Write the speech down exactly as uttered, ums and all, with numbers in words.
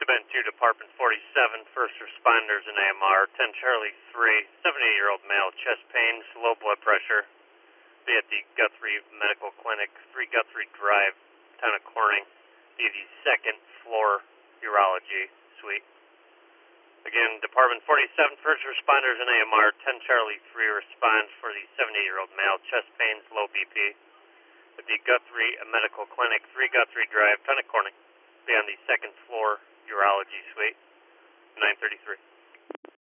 Event two, Department forty-seven, first responders in A M R, ten Charlie three, seventy-eight-year-old male, chest pains, low blood pressure. Be at the Guthrie Medical Clinic, three Guthrie Drive, town of Corning. Be the second floor urology suite. Again, Department forty-seven, first responders in A M R, ten Charlie three responds for the seventy-eight-year-old male, chest pains, low B P. At the Guthrie Medical Clinic, three Guthrie Drive, town of Corning. Be on the second floor urology suite, nine thirty-three.